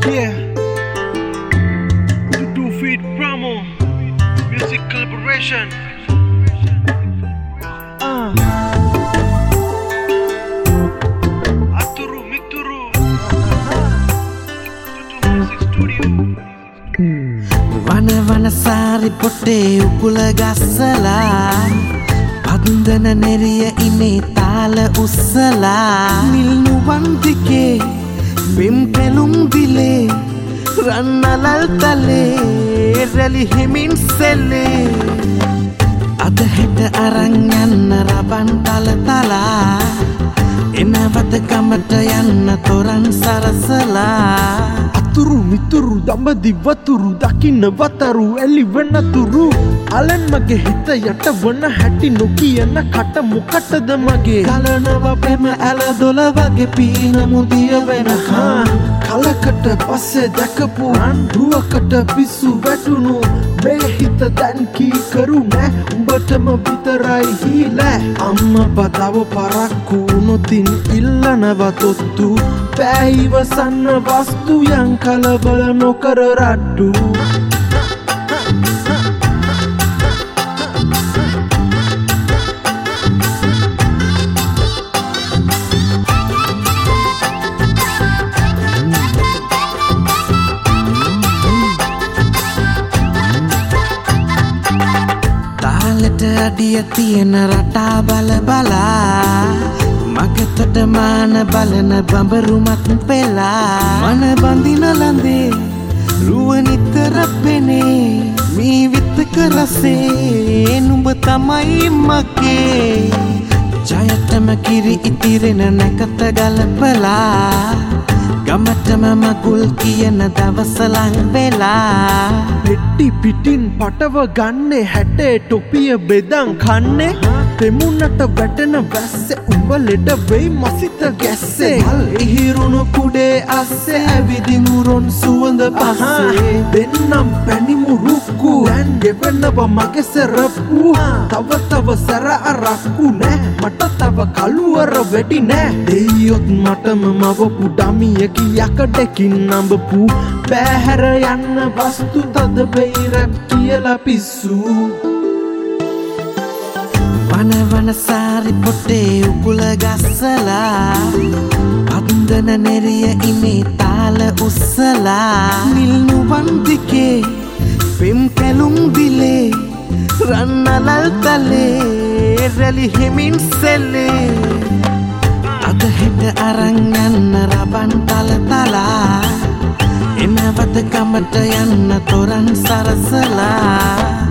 Yeah. To do feed promo. Music collaboration. Aturu Mituru. To do music studio. Vana sari potte ukula gassala padana neriya ine tala ussala nilnu wandike bim pelum dile rannalal tale rali himin selle ada heta aran yanna raban tala enawata kamata yanna toran sarasala Aturu mituru dambadi vaturu dakinna vataru eli venaturu alen mage hita yata vana hatti nokiyana kata mokattada mage kalanawa pema ala dola wage peena mudiya wena kalakata passe dakapu ruwakata pissu vetunu me hita dan ki karu ne umbatama vitarai hila amma badawa parakku notin illanawa tottu පැහිවසන්න වස්තු යං කලබල නොකර රට්ටු තාලෙට අඩිය තියෙන රටා බල බලා මගතට මාන බලන බඹරුමත් පෙලා මන බඳින ලඳේ රුව නිතර පෙනේ මේ විත්තක රසේ නුඹ තමයි මගේ ජයටම කිරි ඉතිරෙන නැකත ගලපලා ගමටම මකුල් කියන දවස ලං වෙලා පෙට්ටි පිටින් පටව ගන්නේ හැටේ ටොපිය බෙදන් කන්නේ තෙමුන්නට වැටෙන වැස්සේ උඹ ලෙඩ වෙයි මසිත ගැස්සේ මල් ඉහිරුණු කුඩේ අස්සේ ඇවිදිමු රොන් සුවඳ පස්සේ දෙන්නම් පැනිමු රුක්කු දැන් ගෙවෙනව මගේ සරප්පු තව සැර අරක්කු නෑ මට තව කළුවර වෙඩි නෑ දෙයියොත් මටම මවපු ඩමියකි යකඩකින් නඹපු බෑහැර යන්න වස්තු තද වෙයිරක් කියලා පිස්සු වන සාරි පොටේ උකුල ගස්සලා පන්දන නෙරිය ඉනේ තාල උස්සලා නිල්නු වන්දිකේ පෙම් කැලුම් දිලේ රන්නලල් තලේ රැලි හිමින් සෙල්ලේ අද හෙට අරන් යන්න රබන් තලා එනවත කමට යන්න තොරන් සරසලා